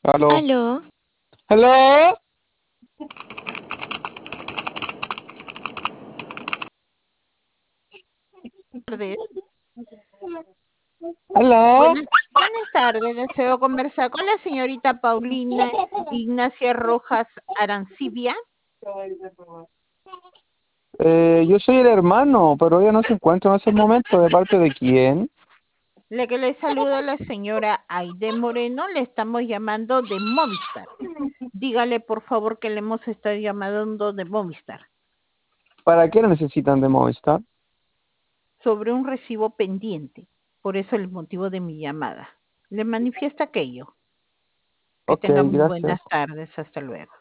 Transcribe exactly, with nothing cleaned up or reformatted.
Aló. Aló, ¿Aló? tardes. ¿Aló? Buenas, buenas tardes. Deseo conversar con la señorita Paulina Ignacia Rojas Arancibia. Eh, yo soy el hermano, pero ella no se encuentra en ese momento. ¿De parte de quién? La que le saluda la señora Aide Moreno. Le estamos llamando de Movistar. Dígale, por favor, que le hemos estado llamando de Movistar ¿Para qué la necesitan de Movistar? sobre un recibo pendiente. Por eso el motivo de mi llamada. Le manifiesta aquello. Que Ok, tenga muy buenas gracias. tardes. Hasta luego.